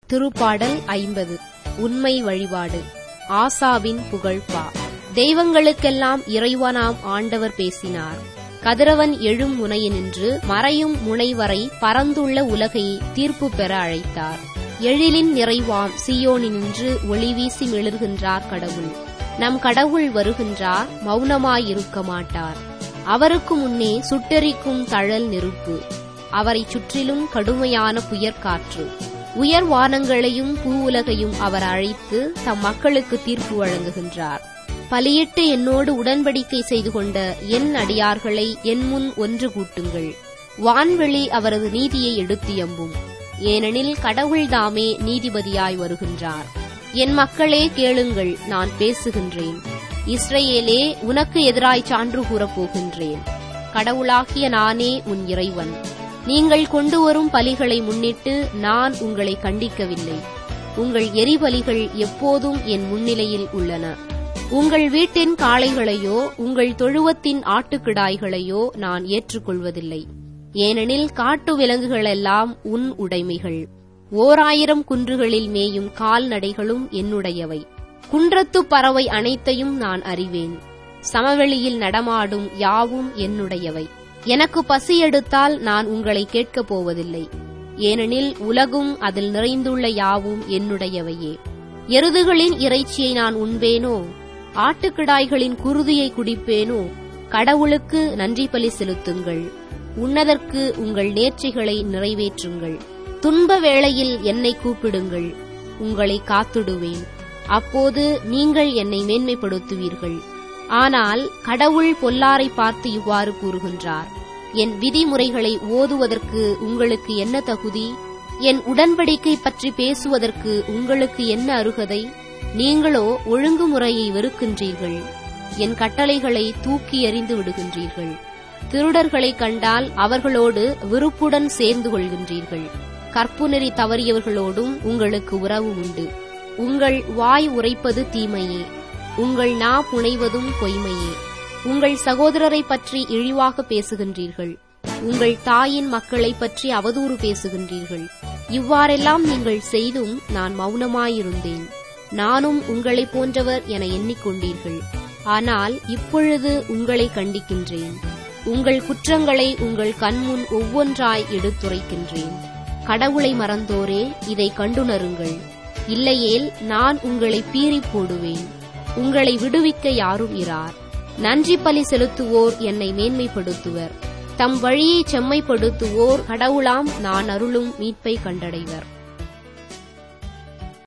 திருப்பாடல் 50. உண்மை வழிபாடு. ஆசாவின் புகழ்பா. தெய்வங்களுக்கெல்லாம் இறைவனாம் ஆண்டவர் பேசினார். கதிரவன் எழும் முனையினின்று மறையும் முனைவரை பரந்துள்ள உலகை தீர்ப்பு பெற அழைத்தார். எழிலின் நிறைவாம் சீயோனினின்று ஒளி வீசி மிளர்கின்றார் கடவுள். நம் கடவுள் வருகின்றார், மௌனமாயிருக்க மாட்டார். அவருக்கு முன்னே சுட்டெரிக்கும் தழல் நெருப்பு. அவரைச் சுற்றிலும் கடுமையான புயற்காற்று. உயர் வானங்களையும் பூவுலகையும் அவர் அழைத்து தம் மக்களுக்கு தீர்ப்பு வழங்குகின்றார். பலியிட்டு என்னோடு உடன்படிக்கை செய்து கொண்ட என் அடியார்களை என் முன் ஒன்று கூட்டுங்கள். வான்வெளி அவரது நீதியை எடுத்து எம்பும். ஏனெனில் கடவுள்தாமே நீதிபதியாய் வருகின்றார். என் மக்களே கேளுங்கள், நான் பேசுகின்றேன். இஸ்ரவேலே, உனக்கு எதிராய் சான்று கூறப் போகின்றேன். கடவுளாகிய நானே உன் இறைவன். நீங்கள் கொண்டு வரும் பலிகளை முன்னிட்டு நான் உங்களை கண்டிக்கவில்லை. உங்கள் எரிபலிகள் எப்போதும் என் முன்னிலையில் உள்ளன. உங்கள் வீட்டின் காளைகளையோ உங்கள் தொழுவத்தின் ஆட்டுக்கிடாய்களையோ நான் ஏற்றுக்கொள்வதில்லை. ஏனெனில் காட்டு விலங்குகளெல்லாம் உன் உடைமைகள். 1000 குன்றுகளில் மேயும் கால்நடைகளும் என்னுடையவை. குன்றத்துப் பறவை அனைத்தையும் நான் அறிவேன். சமவெளியில் நடமாடும் யாவும் என்னுடையவை. எனக்கு பசி எடுத்தால் நான் உங்களை கேட்கப் போவதில்லை. ஏனெனில் உலகும் அதில் நிறைந்துள்ள யாவும் என்னுடையவையே. எருதுகளின் இறைச்சியை நான் உண்பேனோ? ஆட்டுக்கிடாய்களின் குருதியை குடிப்பேனோ? கடவுளுக்கு நன்றி பலி செலுத்துங்கள். உண்ணதற்கு உங்கள் நேர்ச்சிகளை நிறைவேற்றுங்கள். துன்ப வேளையில் என்னை கூப்பிடுங்கள், உங்களை காத்திடுவேன். அப்போது நீங்கள் என்னை மேன்மைப்படுத்துவீர்கள். ஆனால் கடவுள் பொல்லாரை பார்த்து இவ்வாறு கூறுகின்றார்: என் விதிமுறைகளை ஓதுவதற்கு உங்களுக்கு என்ன தகுதி? என் உடன்படிக்கை பற்றி பேசுவதற்கு உங்களுக்கு என்ன அருகதை? நீங்களோ ஒழுங்குமுறையை வெறுக்கின்றீர்கள். என் கட்டளைகளை தூக்கி எறிந்து விடுகின்றீர்கள். திருடர்களைக் கண்டால் அவர்களோடு விருப்புடன் சேர்ந்து கொள்கின்றீர்கள். கற்புநெறி தவறியவர்களோடும் உங்களுக்கு உறவு உண்டு. உங்கள் வாய் உரைப்பது தீமையே, உங்கள் நா புனைவதும் பொய்மையே. உங்கள் சகோதரரை பற்றி இழிவாக பேசுகின்றீர்கள். உங்கள் தாயின் மக்களை பற்றி அவதூறு பேசுகின்றீர்கள். இவ்வாறெல்லாம் நீங்கள் செய்தும் நான் மௌனமாயிருந்தேன். நானும் உங்களைப் போன்றவர் என எண்ணிக்கொண்டீர்கள். ஆனால் இப்பொழுது உங்களை கண்டிக்கின்றேன். உங்கள் குற்றங்களை உங்கள் கண்முன் ஒவ்வொன்றாய் எடுத்துரைக்கின்றேன். கடவுளை மறந்தோரே, இதை கண்டுணருங்கள். இல்லையேல் நான் உங்களை பீறிப் போடுவேன். உங்களை விடுவிக்க யாரும் இரார். நன்றி பலி செலுத்துவோர் என்னை மேன்மைப்படுத்துவர். தம் வழியை செம்மைப்படுத்துவோர் கடவுளாம் நான் அருளும் மீட்பை கண்டடைவர்.